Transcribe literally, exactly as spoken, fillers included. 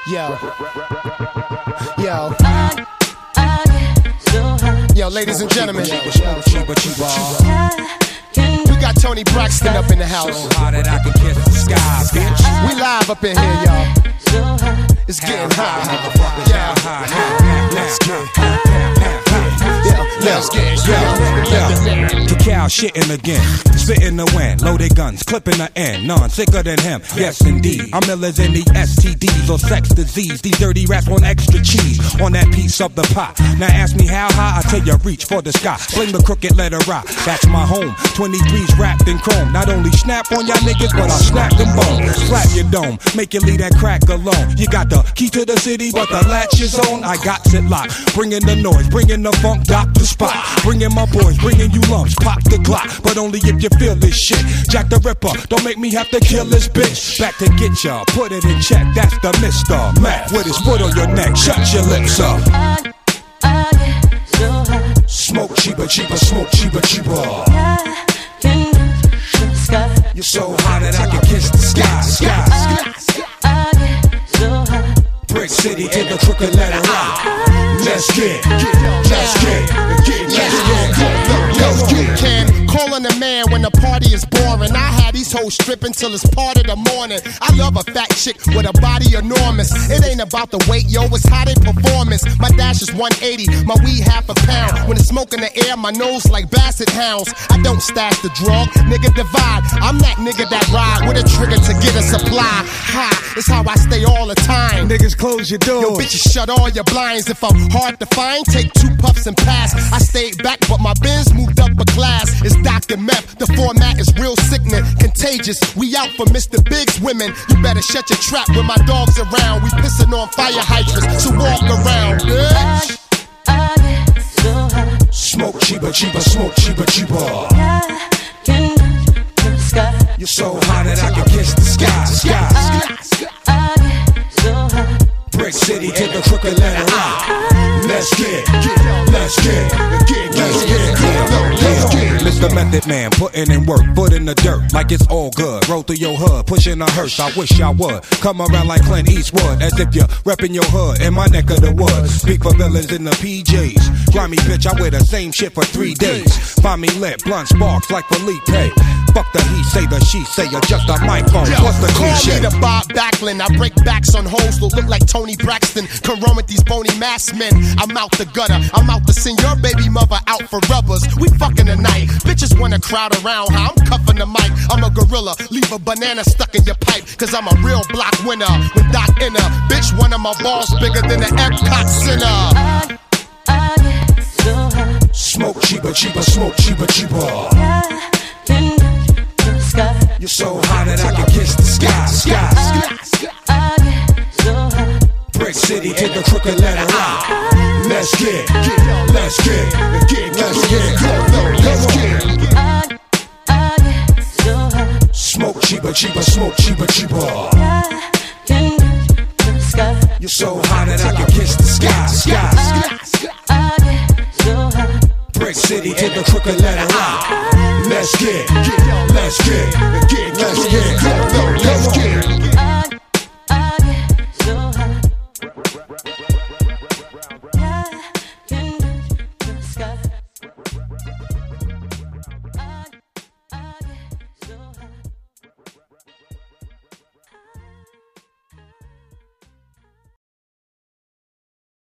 Yo. Yo. Yo, ladies and gentlemen. We got Tony Braxton up in the house. So hot that I can kiss the sky, bitch. We live up in here, y'all. It's getting hot. Yeah. Let's get Let's get Cacao shitting again, spitting the wind, loaded guns, clipping the end, none sicker than him. Yes indeed, I'm illers in the S T Ds or sex disease. These dirty rats want extra cheese on that piece of the pie. Now ask me how high, I tell you reach for the sky. Fling the crooked letter rock, that's my home. twenty-threes wrapped in chrome. Not only snap on y'all niggas, but I'll snap them bones. Slap your dome, make you leave that crack alone. You got the key to the city, but the latch is on. I got it locked, bringing the noise, bringing the funk, doctor spot. Bringing my boys, bringing you lumps, pop the Glock, but only if you feel this shit. Jack the Ripper, don't make me have to kill this bitch. Back to get ya, put it in check, that's the Mister Mac. With his foot on your neck, shut your lips up. I, I get so hot. Smoke cheaper, cheaper, smoke cheaper, cheaper. I can touch the sky. You're so hot that I can kiss the sky, sky. I, I get so hot. Brick City to the crooked letter rock. Let's get, let's get, let's get, let's get. Can calling a man when the party is boring. I had these hoes stripping till it's part of the morning. I love a fat chick with a body enormous. It ain't about the weight, yo, it's how they performance. My dash is one eighty, my weed half a pound. When it's smoke in the air, my nose like basset hounds. I don't stash the drug, nigga divide. I'm that nigga that ride with a trigger to get a supply. Ha, it's how I stay all the time. Niggas close your doors. Yo, bitches, shut all your blinds. If I'm hard to find, take two puffs and pass. I stayed back, but my Benz moved up a class. It's Doctor Meth, the format is real sickening, contagious. We out for Mister Big's women. You better shut your trap when my dog's around. We pissing on fire hydrants, so walk around, bitch. I, I get so hot. Smoke cheaper, cheaper, smoke cheaper, cheaper. I can touch the sky. You're so hot that I can kiss the sky, sky. I, I get so hot. Brick City to the crooked letter rock. Let's get, let's get, let's get, let's get. Mister Method Man, putting in work, foot in the dirt, like it's all good. Roll through your hood, pushing a hearse. I wish I would come around like Clint Eastwood, as if you're repping your hood in my neck of the woods. Speak for villains in the P Js. Grimy bitch, I wear the same shit for three days. Find me lit, blunt sparks like Felipe. Fuck the he say, the she say, adjust the microphone. What's the cliche? Call me the Bob Backlund. I break backs on hoes that look like Tony Braxton. Come run with these bony masked men. I'm out the gutter. I'm out to send your baby mother out for rubbers. We fucking tonight. Bitches wanna crowd around how I'm cuffing the mic. I'm a gorilla. Leave a banana stuck in your pipe. Cause I'm a real block winner. With Doc Inner. Bitch, one of my balls bigger than the Epcot Center. I, I get so hot. Smoke cheaper, cheaper, smoke cheaper, cheaper. I can touch the sky. You're so hot that I can kiss the sky, sky. I get so hot. Brick City to the crooked letter rock. Let's get, let's get, let's get, let's get. I, I get so hot. Smoke cheaper, cheaper, smoke cheaper, cheaper. I can touch the sky. You're so hot that I can kiss the sky, sky. I get so hot. Brick City to the crooked letter rock. Let's get, let's get, let's get, let's get.